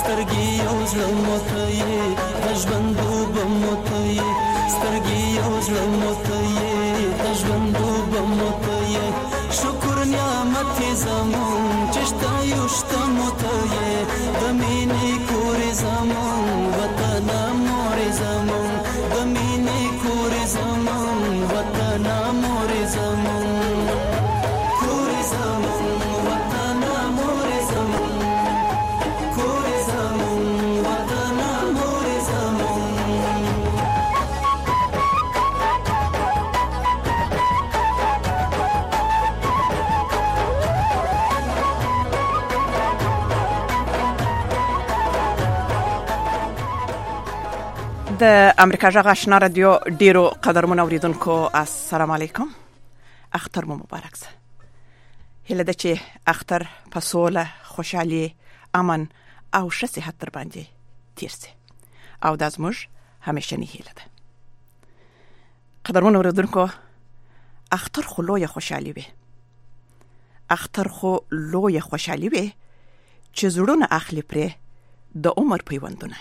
سترګې یو زړه موته یې د ژوندوبه موته یې سترګې یو زړه موته یې د ژوندوبه موته یې شکر نعمت یې زمون چې شته یو شته موته یې د مینې کورې زمون وطنه مورې زمون د مینې کورې زمون وطنه مورې زمون کورې زمون وطنه مورې زمون کورې زمون وطنه مورې زمون د امریکا غږ آشنا رادیو ډیرو قدرمن اوریدونکو السلام علیکم. اختر مو مبارک شه. هله د چې اختر په سوله خوشحالي امن او ښه صحت تر باندې تیر شي او د زموږ همیشنی هله ده. قدرمن اوریدونکو اختر خو لویه خوشحالي وي. اختر خو لویه خوشحالي وي چې زړونه اخلي پرې د عمر پیوندونه.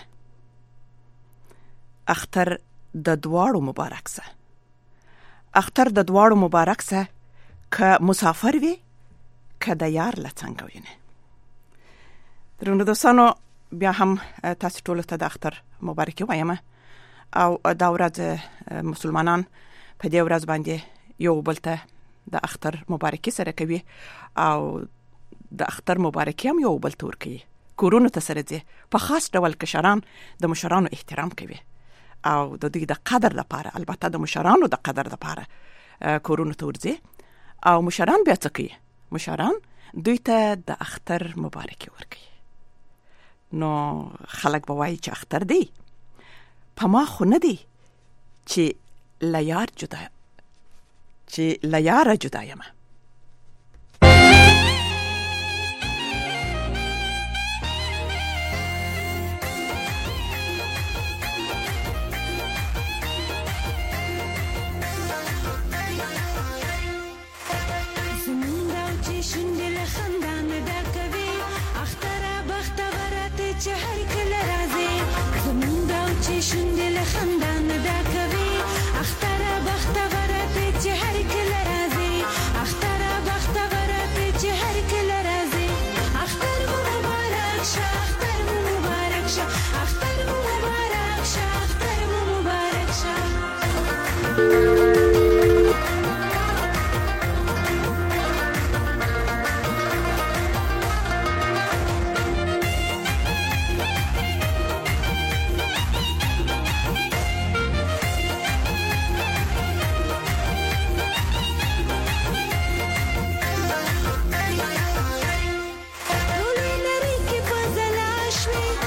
اختر د دواړو مبارک شه. اختر د دواړو مبارک شه که مسافر وي که د یار لڅنګ ویني. درنو دوستانو بیا هم تاسو ټول ته د اختر مبارکي وایم او دا ورځ مسلمانان په دې ورځ باندې یو بل ته د اختر مبارکي سره کوي او د اختر مبارکي هم یو بل ته ورکوي. کورونو ته سره ځي په خاص ډول کشران د مشرانو احترام کوي او د دوی د قدر لپاره البته د مشرانو د قدر لپاره کورونو ته ورځي او مشران بیا څه کوي؟ مشران دوی ته د اختر مبارکي ورکوي. نو خلک به وایي چې اختر دی په ما خو نه دی چې له یاره جدا یم.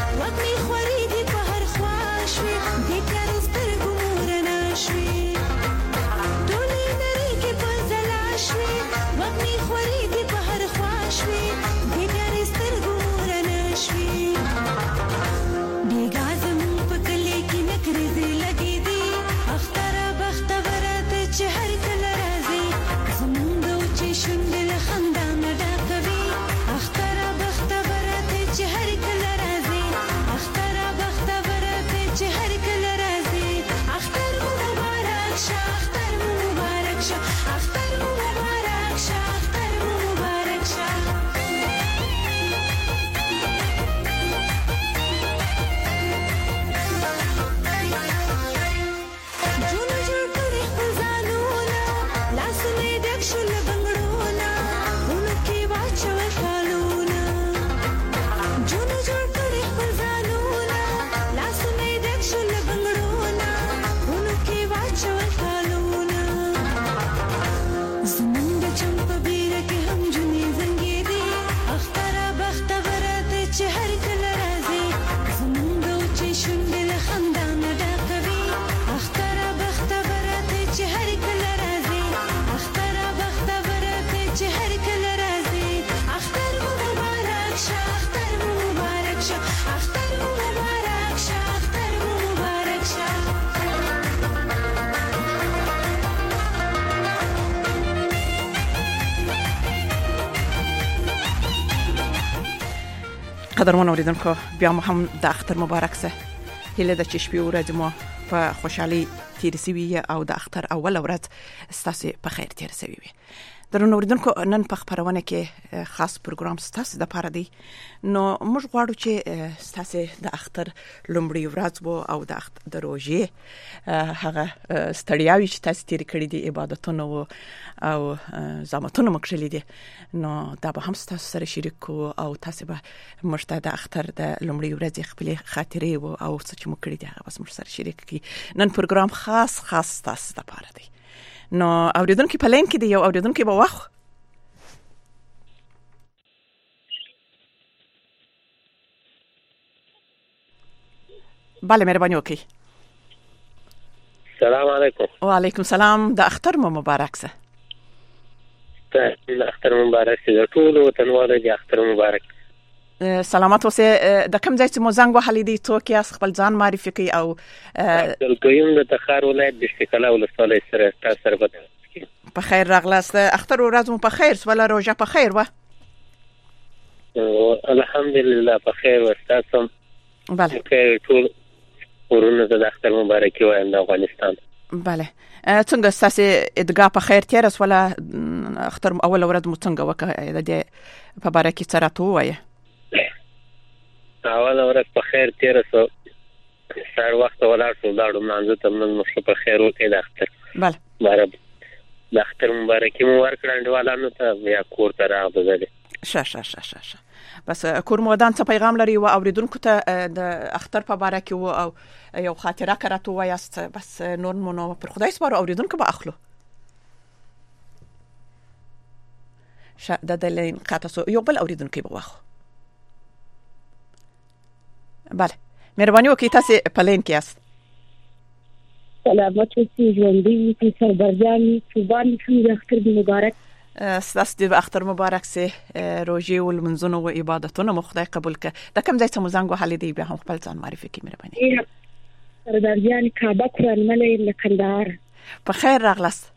وقت می خوری دی په هر خوا شوي د کارو سترګو مور نه شوي قدرمن اوریدونکو بیا هم د اختر مبارک سه هله د چشپی ورځ مو په خوشحالي تیر سوي او د اختر اول ورځ ستاسو په خیر تیر سوي وي. درنو اوریدونکو نن په خبرونه کې خاص پروګرام ستاسو د پاره دی. نو موږ غواړو چې ستاسو د اختر لومړی ورځ وو او د روزې هغه ستړیاوي چې تاسو تیر کړی دي عبادتونه او زامتونه مکشلې دي نو دا به هم تاسو سره شریک کو او تاسو به مشته د اختر د لومړی ورځ خپل خاطرې او څه چې مکړی دي هغه بس موږ سره شریک کی. نن پروګرام خاص تاسو د پاره دی. نو اوریدونکو په لین کې دی یو اوریدونکو به واخ. بله مهرباني وکړئ. السلام علیکم. وعلیکم السلام. د اختر مو مبارک سه. د اختر مبارک سه. د ټول وطنوالو د اختر مبارک. سلامات اوسه. د کوم ځای چې مو زنګ وهلی دی څوک یې خپل ځان معرفي کوي او دلګیم د تخار ولایت د شکلا ولسوالۍ سره تاسو سره په خیر راغلاست. اختر ورځ مو په خیر ولا روزه په خیر و؟ الحمدلله په خیر و. تاسو بله ټول ورونه د اختر مبارکي وایم د افغانستان. بله څنګه تاسو ادګه په خیر تیر ولا اختر اول ورځ مو څنګه وکړه د په بارکي سره تو وایي؟ اول ورځ په خیر تیر سو سار وخت ولاړ شو لاړو منځ ته نن په خیر وکړه د اختر. بله بارب د اختر مبارکي مو ورکړه انډوالانو ته بیا کور ته راغله. شه بس کور مودان څه پیغام لري او اوریدونکو ته د اختر په باره کې او یو خاطره کراته وایست بس نور مونږ پر خدای سپارو اوریدونکو به اخلو. شه د دلین قاطسو یو بل اوریدونکو به واخو. بله مهرباني وکړئ تاسو په لین کې یاست. سلامات اوسئ ژوندۍ اوسئ سربرجان قربان شم د اختر مبارک. ستاسو د اختر مبارک سه روزي او منځونه او عبادتونه مو خدای قبول کړي. د کوم ځای څخه مو زنګ وهلی دی بیا هم خپل ځان معرفي کړئ مهرباني. سربرجان کعبه قرآن ملي لکندهار. په خیر راغلاست.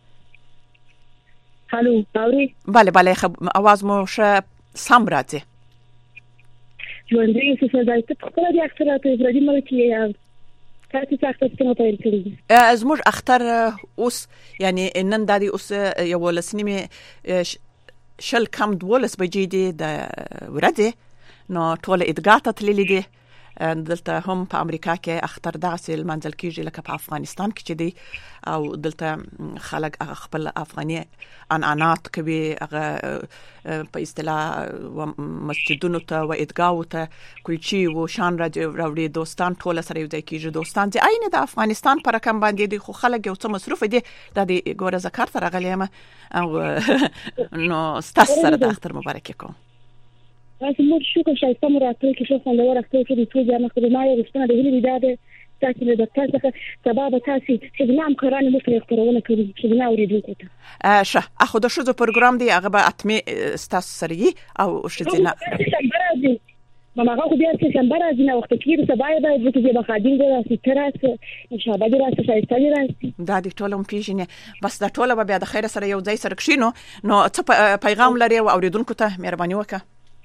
الو اوري؟ بله اواز مو شه سم راځي. ژوندۍ اوسئ سربرجان ته خپل د اختر ته ورځي مو چې تاسو څنګه څنګه پیل کړی؟ زموږ اختر اوس یعنی نن د اوس یو لسنیمه شل کم 12 بجې دی د ورځې نو ټول ادګا ته تللی دي. دلته هم په امریکا کې اختر داسې منځل کېږي لکه په افغانستان کې چې دی او دلته خلک خپل افغاني عنعنات کوي هغه په اصطلاح مسجدونو ته و ادګاو ته کلچی و شان راوړي دوستان ټول سره یو ځای کېږي. دوستان چې عین د افغانستان پر رقم باندې دي خو خلک یو څه مصروف دي د ګوره زکات راغلیم او نو ستاسو سره د اختر مبارک کوم. تاسو مو شکر شایسته مراتب کې شو خوندور اختر کې ټول جامه خدمات او رښتینه د هلي داده تاسو له تاسو څخه سبب تاسو چې نام قران مو په اخترونه کوي چې نه اوریدونکو ته شه اخو د شوزو پروګرام دی هغه به اتمه ستاسو سره او شزینه ماما هغه بیا چې څنګه راځي نو وخت کې سبا به د دې بخادین د راځي تراس ان شاء الله راځي شایسته راځي دا د ټولم پیژنه بس دا ټوله به د خیر سره یو ځای سره کښینو. نو څه پیغام لري او اوریدونکو ته مهرباني وکړه.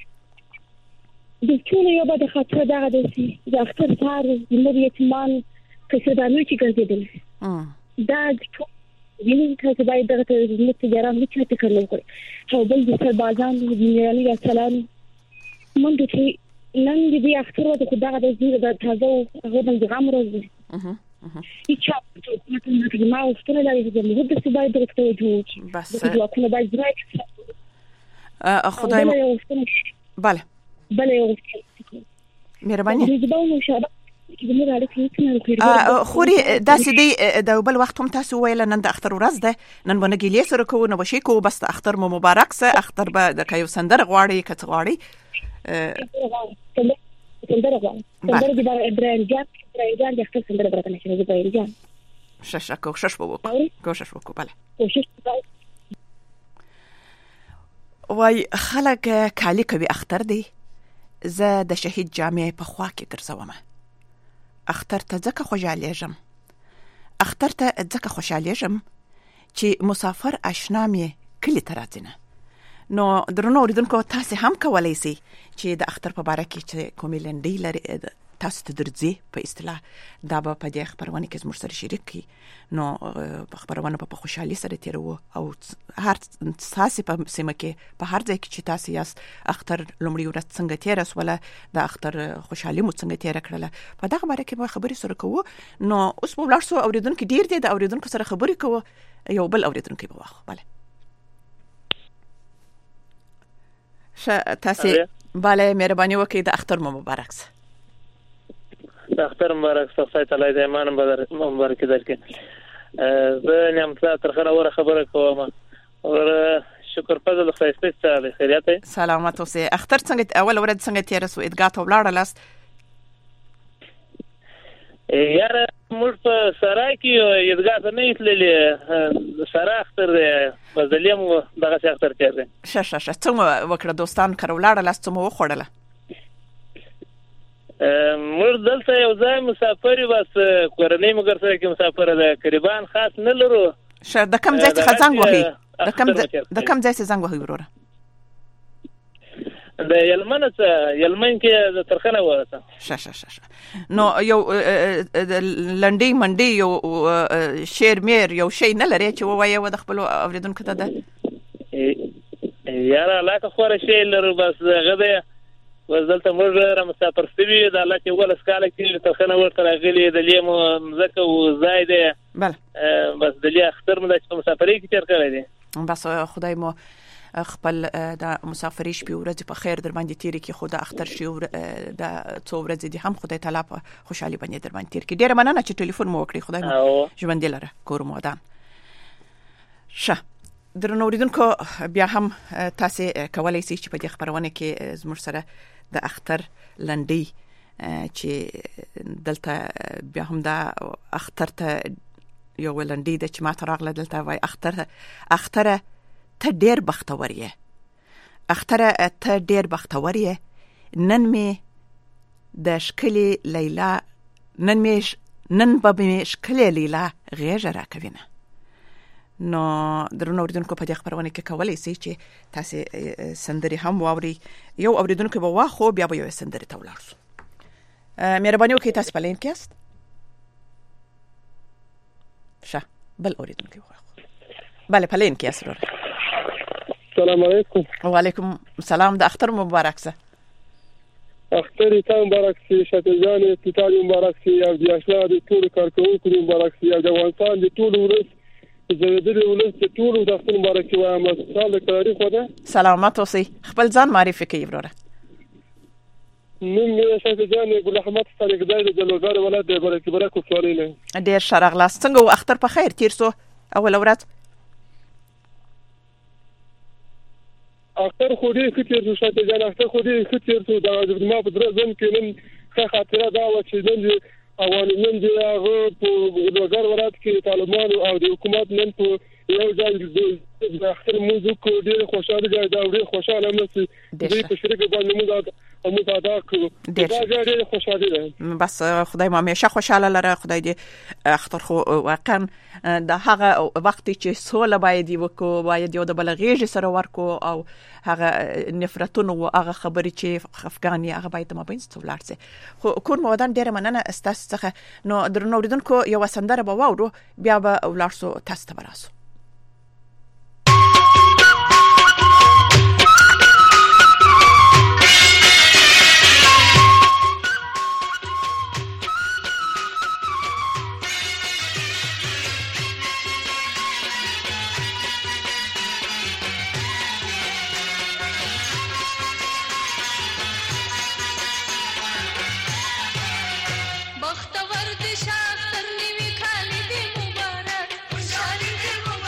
د ټول یو به د خاطر دغه د اختر سهار زموږ یتیمان کسبانو چې ګرځیدل دا یعنی تاسو باید دغه زموږ تجارت نه چاته کړو او بل د سربازان د میرانی یا سلام مونږ چې نن دې اختر د خدای د زیره د تازه هغه د غم ورځ هیڅ څه ما واستنه لري چې موږ د سبا د وخت جوړ بس د باید خدای بله مهرباني خوري داسې دی د بل وخت هم تاسو ویل نن د اختر ورځ ده نن باندې ګیلې سره کوو نو بشي کو بس اختر مو مبارک سه. اختر به د کایو سندر غواړي کڅ غواړي سندر د ابراهیم جان د اختر سندر برته نشي د ابراهیم جان شش کوشش وکړو بله وای خلک کالی کوي اختر دی. زه د شهید جامع په خوا کې ګرځوم. اختر ته ځکه خوشالیږم چې مسافر آشنا مې کلی ته راځي نه نو درنو اوریدونکو تاسو هم کولای شئ چې د اختر په اړه کې چې کومې لنډۍ لري تاسو ته درځي په اصطلاح دا به په دې خبرونه کې زموږ سره شریک کی. نو خبرونه په خوشحالي سره تیرو او هر تاسو په سیمه کې په هر ځای کې چې تاسو یاست اختر لومړی ورځ څنګه تیر وسوله د اختر خوشحالي مو څنګه تیر کړله په دغه اړه کې به خبرې سره کوو. نو اوس په ولر سو اوریدونکو ډیر دي د اوریدونکو سره خبرې کوو یو بل اوریدونکو به واخ bale تاسو bale مهرباني وکړئ د اختر مو مبارک شه. د اختر مبارک شه خدای تعالی دې ایمان مبارک درکړي. زه نعمت ترخه وره خبره کوم او شکر فضل خدای ستاسو خیریت سلامت اوسه. اختر څنګه اول ورځ څنګه تیر سو ادګا ته ولاړلاست؟ یار موږ په سرای کې ادګا ته نه تللې سره اختر بدلیم دغه اختر تیر دی. شه څنګه وکړه دوستان کړه ولاړلاست څنګه وخوړله؟ موږ دلته یو ځای مسافر بس کورنۍ مګر سره کې مسافر ده قریبان خاص نه لرو. شه د کم ځای څخه زنګ وهي د کم ځای څخه زنګ وهي وروره؟ د یلمن کې د ترخنه ورته. شه نو یو لنډي منډي یو شعر میر یو شی نه لري چې وایي د خپل اوریدونکو ته ده یاره علاقه خور شی لرو بس غده وزلته موږ را مسافر سوي د الله چې ول اسکاله کې ترخنه ورته راغلي د لیمو مزکه او زايده بله بس د لیا اختر مده چې مسافرۍ کې تیر کړی دي. بس خدای مو خپل د مسافرۍ شپې ورځې په خیر در باندې تیر کې خو د اختر شي د څو ورځې دي هم خدای تعالی په خوشحالي باندې در باندې تیر کې. ډیره مننه چې ټلیفون مو وکړی. خدای مو ژوند لره کور مو ودان. شه درنو اوریدونکو بیا هم تاسو کولای شئ چې په دې خبرونه کې زموږ سره د اختر لنډي چې دلته بیا هم د اختر ته یو لنډي د چې ما ته راغله دلته وای اختر ته ډیر بختور یې. اختر ته ډیر بختور یې. نن می د شکلی لیلا نن به می شکلی لیلا غیږ راکوینه. نو درنو اوریدونکو په دې خبرونه کې کولای شئ چې تاسو سندري هم واوري. یو اوریدونکو به واخو بیا به یو سندري ته ولاړ شو. مهرباني وکړئ تاسو پلین کې است. شه بل اوریدونکو واخو bale پلین کې است. السلام علیکم. وعلیکم السلام. د اختر مبارک شه. اختر ته مبارک شي. شتجان کتاب مبارک شي او د اشنا د ټول کارکونکو مبارک شي او د افغانستان د ټول ولس زړه ولس د ټول د اختر مبارک وایم. سال تاریخ وده سلامت اوسئ. خپل ځان معرفي کړئ وروره. نن مې شتجان ګل احمد طارق دای د جلوګار ولادت د برکت کوڅولینه. ډیر شرغلاس. څنګه اختر په خیر تیر سو اول ورځ؟ اختر خو دې خطر شو شتجان اختر خو دې خطر شو د ما په درځم کې نن ښه خاطره دا و چې نن اوانین دی هغه په جلوګار ولادت کې طالبان او د حکومت نن په یو ځای د اختر موزیک ډیر خوشاله دی دا ډیر خوشاله مې دې په شریک باندې موږ ادا کړو. دا ډیر خوشاله ده. بس خدای مو همیشه خوشاله لره. خدای دې اختر خو واقعا د هغه وخت چې سوله باید وکړو باید یو د بلغیږي سره ورکو او هغه نفرتونه او هغه خبرې چې خفګان یې هغه باید ما بین ستولار سي. خو کور مو ودان ډیر مننه استاس څخه. نو درنو اوریدونکو یو سندره به واورو بیا به ولارسو تاسو ته براسو. بختور دي شاطر نیوی خالد مبارک خوشالي دي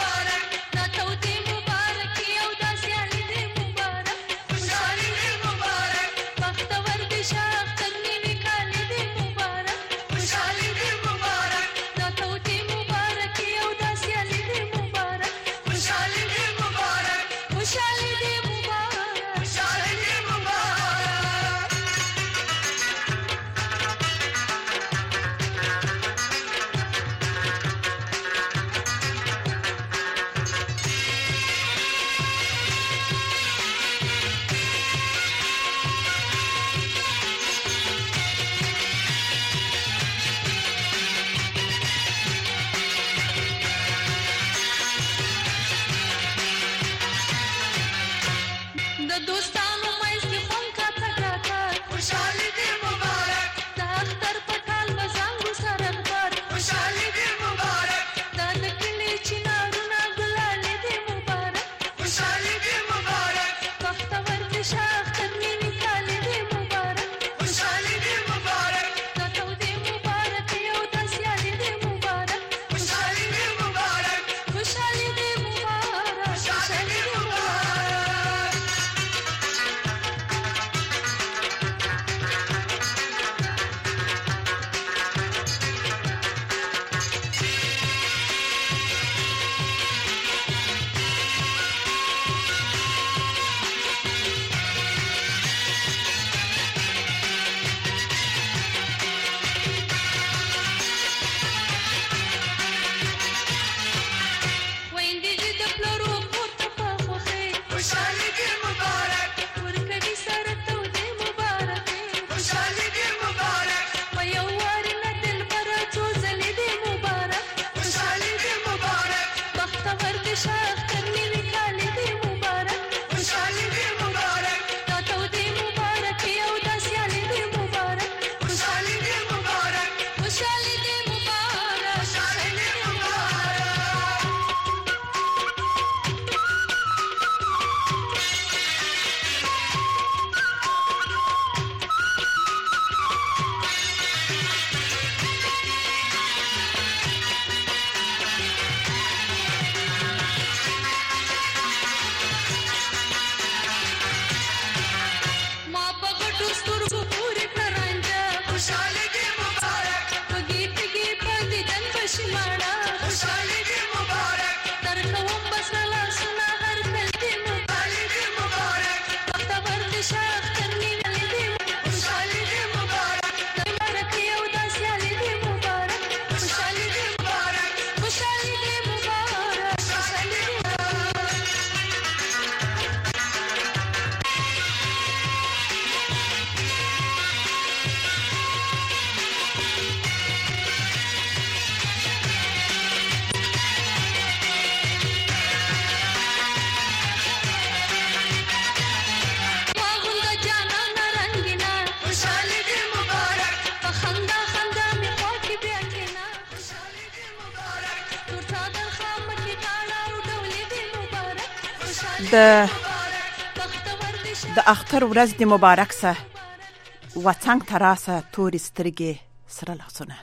د اختر ورځ د مبارک سه وڅنګ تراسه تورې سترګې سره لاسونه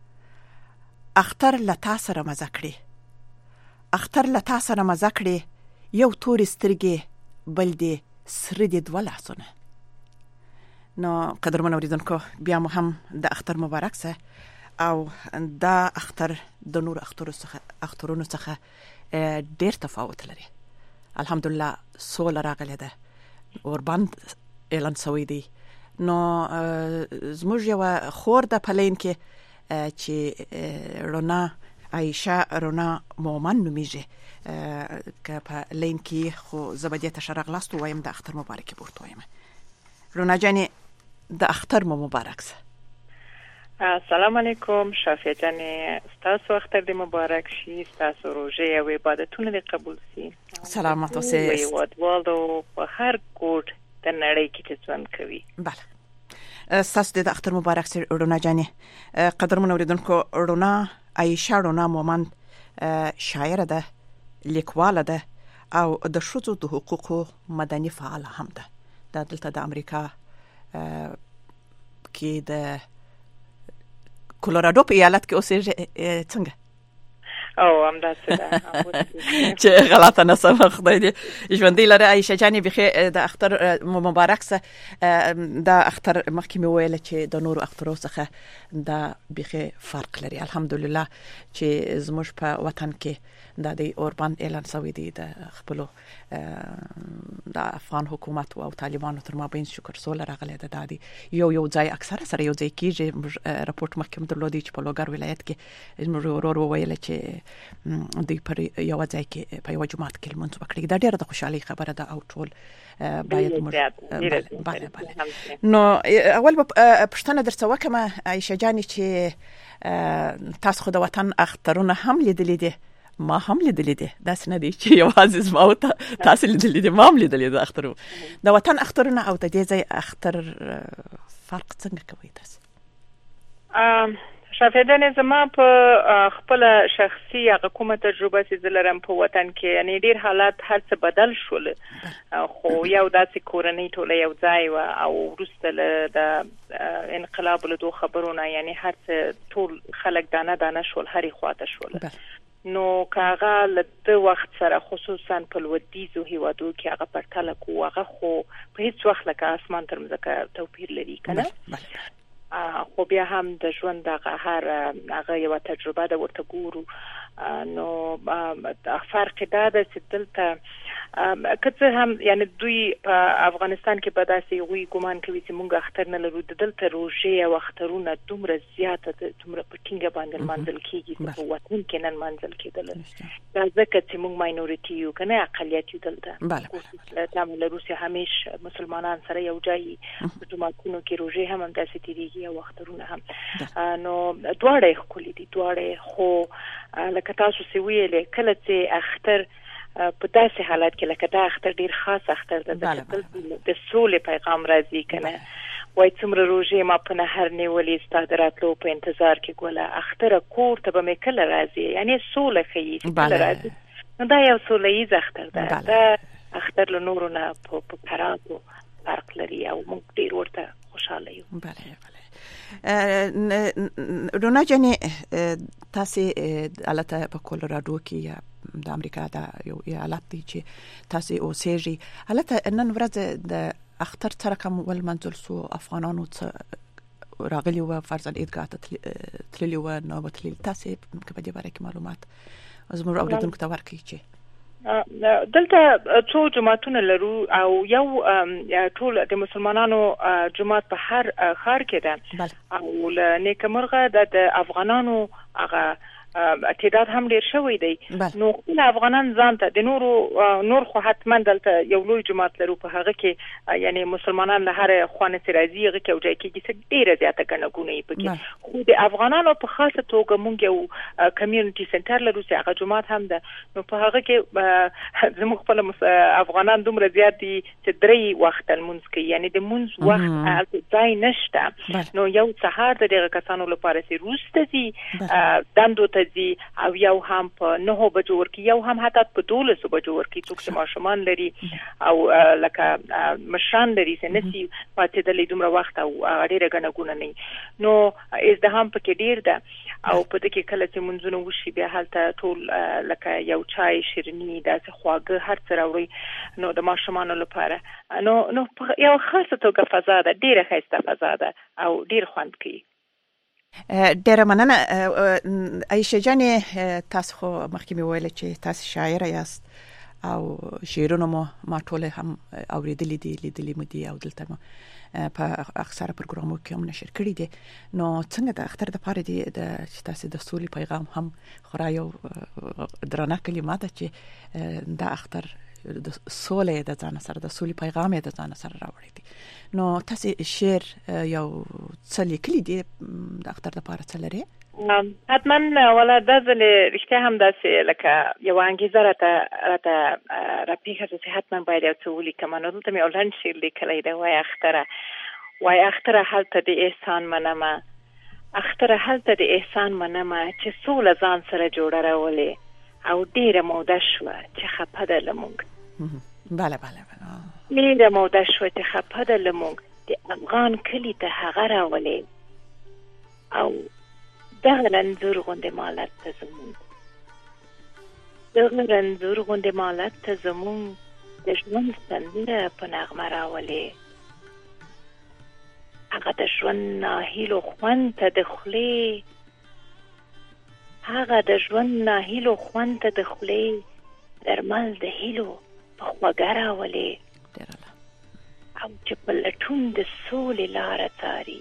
اختر لتا سره مزه کړي اختر لتا سره مزه کړي یو تورې سترګې بل دې سره دې دوه لاسونه. نو قدرمن اوریدونکو بیا مو هم د اختر مبارک سه او دا اختر د نور اخترونو څخه ډیر تفاوت لري. الحمدلله سول راغله ده اوربند اعلان سوی دی. نو زموږ یو خور د پلین کې چې رونا عایشه رونا مومن نومیږي که په لین کې خو زبدیه تشرق لاستو وایم د اختر مبارک بورته وایم. رونا جانی د اختر مبارک سه. السلام علیکم شافیه جانی، ستاسو اختر دی مبارک شي، ستاسو روزه او عبادتونه دی قبول شي. سلامت اوسئ. والدو په هر کوټ د نړۍ کې چې ژوند کوي. بله ستاسو د اختر مبارک سه رونا جانی. قدرمن اوریدونکو رونا عایشه رونا مومن شاعره ده، لیکواله ده او د ښځو د حقوقو مدني فعال هم ده. د دلته د امریکا کې د کولورادو په ایالت کې اوسېږي. څنګه او همداسې ده چې غلطه نه سم خدای دې ژوندۍ لري. عایشه جانې بخیر د اختر مبارک سه. د اختر مخکې مې ویل چې د نورو اخترو څخه دا بخیر فرق لري. الحمدلله چې زموږ په وطن کې د اوربند اعلان شوی دی د خپلو د افغان حکومت او طالبانو تر مابین شکر سول راغلی ده. دا دی یو ځای اکثره سره یو ځای کیږي. راپورټ مخکې درلودي چې په لوګر ولایت کې زموږ ورور وویل چې دوی پر یو ځای کې په یو جماعت کې لمونځ وکړي. دا ډیره د خوشحالي خبره ده او ټول باید بله. نو اول پښتنه درڅ وکم عایشه جانې چې تاسو خو د وطن اخترونه هم لیدلې دي، ما هم لیدلې دي. داسې نه دي چې یوازې زما او تاسو لیدلې دي، ما هم لیدلې دي اخترو. د وطن اخترونه او د دې ځای اختر فرق څنګه کوي تاسو؟ شافیه جانې زما په خپل شخصي هغه کومه تجربه چې زه لرم په وطن کې، یعنی ډیر حالات هر څه بدل شول، خو یو داسې کورنۍ ټوله یو ځای و او وروسته د انقلاب له دوه خبرونه یعنی هر څه ټول خلک دانه دانه شول، هرې خواته شول. نو کاغه له وخت سره خصوصا په لویدیزو هیوادو کې هغه پرتله کو هغه خو په هیڅ وخت لکه اسمان تر مځکه توپیر لري کنه. خو بیا هم د ژوند دغه هغه یو تجربه ده ورته ګورو. نو فرق دا ده چې دلته که هم یعنی دوی په افغانستان کې په داسې یوې ګمان کوي چې موږ اختر نه لرو، دلته روژې او اخترونه دومره زیاته دومره په ټینګه باندې لمانځل کېږي چې په وطن کې نه لمانځل کېدل. دا ځکه چې موږ ماینورټي یو که نه اقلیت یو دلته. له روسیې همیش مسلمانان سره یو ځای په جوماتونو کې روژې هم همداسې تېرېږي او اخترونه هم. نو دواړه یې ښکلي دي دواړه. خو لکه تاسو چې ویلې کله چې اختر په داسې حالت کې لکه دا اختر ډیر خاص اختر ده د سولې پیغام راځي کنه. وای څومره روژې ما په نهر نیولې ستا د راتلو په انتظار کې ګوله اختره کور ته به مې کله راځي، یعنی سوله ښیي چې کله راځي. نو دا یو سوله ییز اختر ده. دا اختر له نورو نه په پراتو فرق لري او موږ ډیر ورته خوشحاله یو. بله رونا جانې تاسې البته په کولورادو کې یا د امریکا دا یو ایالت دی چې تاسې اوسېږي. البته نن ورځ د اختر سره کوم ول منځل سو افغانانو راغلی و فرضاً ایدګاه ته تللی و نو وتلی تاسو په دې باره کې معلومات زموږ اوریدونکو ته ورکړئ چې دلته څو جماعتونه لرو او یو ټول د مسلمانانو جماعت په هر ښار کې ده او نیکمرغه د افغانانو هغه تعداد هم ډیر شوی دی نو ټول افغانان ځان ته د نور خو حتما دلته یو لوی جماعت لرو په هغه کې یعنی مسلمانان له هر خوانه سرازي هغه کې او ځای کې چې ډیره زیاته ګڼګونه یې پکې خو د افغانانو په خاصه توګه مونږ یو کمیونټي سنټر لرو چې هغه جماعت هم ده نو په هغه کې زموږ خپل افغانان دومره زیات دي چې 3 وخت المنځ کې یعنی د منځ وخت ځای نشته نو یو سهار د دغه کسانو لپاره سي روسته دي دندو ته دي او یو هم په 9 بجو ورکی یو هم حتی په 12 بجو ورکی څوک چې ماشومان لري او لکه مشان لري سنسي پاتې د لیدومره وخت او ډیره غنګونه نه نو ازدحام پکې ډیر ده او په دې کې کله چې منځونه وشي بیا هلته ټول لکه یو چای شیرني داسې خواږه هر څه راوړي نو د ماشومان لپاره نو یو خاصه توګه فضا ده ډیره ښایسته فضا ده او ډیر خوند کوي ډیره مننه عایشه جان تاسو خو مخکې مې ویل چې تاسو شاعره یاست او شعرونه ما ټول هم اوریدلې دي لیدلې مې دي او دلته په اکثره پروګرامو کې هم نشر کړي دي نو څنګه د اختر د پاره دي د تاسو د سولې پیغام هم خورا یو درنه کلمات چې د اختر د سولې د ځان سره د سولې پیغام د ځان سره راوړي دي نو تاسو شعر یو څه لیکلي دي د اختر د پاره څه لري حتما ولا د ځلې رښتیا هم داسې لکه یو انګیزه راته راپیښه چې حتما باید یو څه ولیکم نو دلته مې اولن شعر لیکلی دی وای اختره هلته د احسان منمه اختره هلته د احسان منمه چې سوله ځان سره جوړه راولې او ډیره موده شوه چې خپه ده لمونږ بله ډیره موده شوه چې خپه ده لمونږ د افغان کلي ته هغه راولې او دغه رنځور غوندې مالت ته زمونږ د ژوند سندره په نغمه راولې هغه د ژوند ناهیلو خوند ته د خولې هغه د ژوند ناهیلو خوند ته د خولې درمل د هیلو په خوږه راولې او چې په لټون د سولې لاره څاري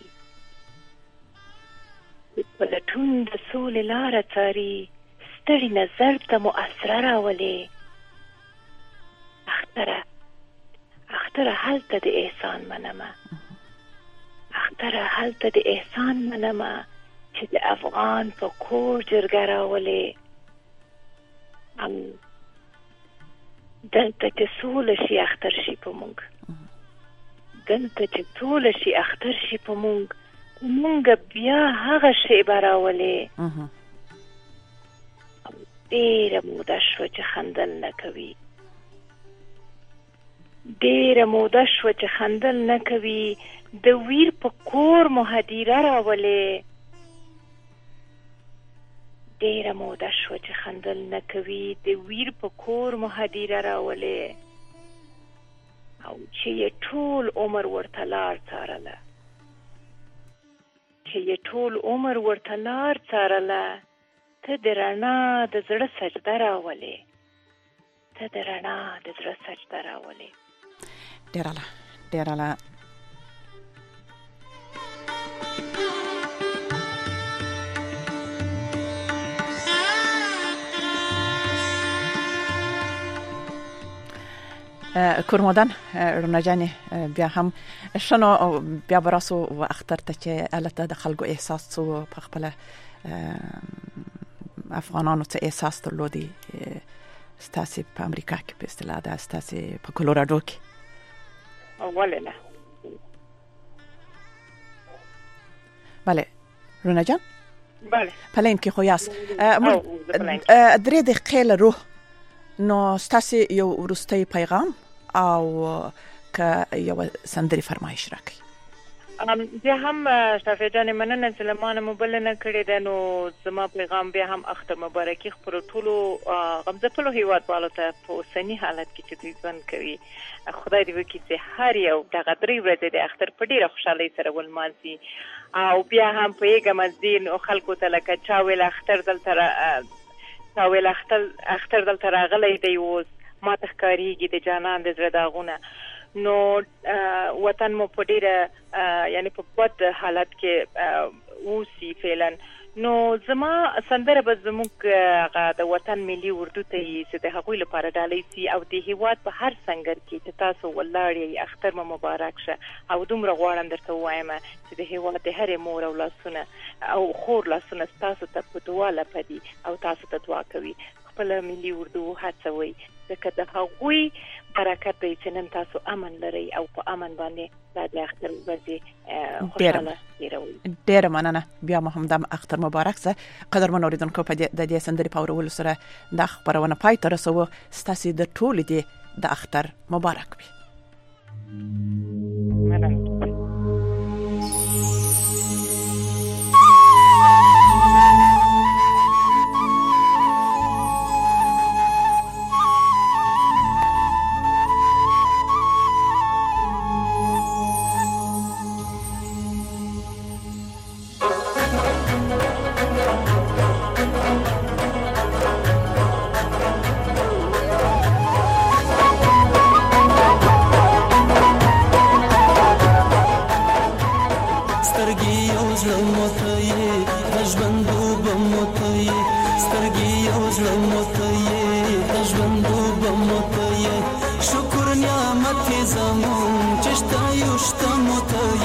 ستړي نظر ته مؤثره راولې اختره هلته د احسان منمه چې د افغان په کور جرګه راولې او دلته چې سوله شي اختر شي په مونږ بیا هغه شی به راولې ډیره موده شوه چې خندل نه کوي د ویر په کور مهدیره راولې ډیره موده شوه چې خندل نه کوي د ویر په کور مهدیره راولې او چې یې ټول عمر ورته لار څارله ته د رڼا د زړه سجده راولې ډیره کورمودان رونا جان بیا هم شنو بیا براسو و اختر ته چې الته د خلکو احساس سو په خپل افغانانو ته احساس درلودي ستاسو په امریکا کې په اصطلاح ده ستاسو په کولورادو کې ولله بله رونا جان بله پلین کې خو یاس درې دقیقې لرو نو ستاسو یو ورستی پیغام او که یو سندري فرمایش راکړي بیا هم شافعي جان مننه چې لمانه مبلنه کړې ده. نو زما پیغام بیا هم اختر مبارکي خپل ټولو غمزه هیواد والو ته په اوسني حالت کې چې دوی ژوند کوي. خدای دې وکړي چې هر یو دغه 3 ورځې د اختر په ډیره خوشحالۍ سره ولمانځي. او بیا هم په یګه مزدین او خلکو ته لکه چا ویل اختر دلته راغلی دی اوس ما ته ښکارېږي د جانان د زړه داغونه. نو وطن مو په ډیره یعنی په بد حالت کې اوسي فعلا. نو زما سندره به زموږ د وطن ملي اردو ته یې چې د هغوی لپاره ډالۍ سي او د هیواد په هر سنګر کې چې تاسو ولاړ یې اختر مو مبارک شه. او دومره غواړم درته ووایم چې د هیواد د هرې مور او لاسونه او خور لاسونه تاسو ته په دعا لپدي او تاسو ته دعا کوي. خپل ملي اردو هڅوي ځکه د هغوی برکت دی چې نن تاسو امن لرئ او په امن باندې د اختر ورځې خوشاله تیروئ. ډیره مننه. بیا مو هم د اختر مبارک سه. قدرمن اوریدونکو په د دې سندرې په اورولو سره د خبرونه پای ته رسوو. ستاسو د ټولو دې د اختر مبارک وي. مننه. شکر نعمت زمون چشتا یشتا متای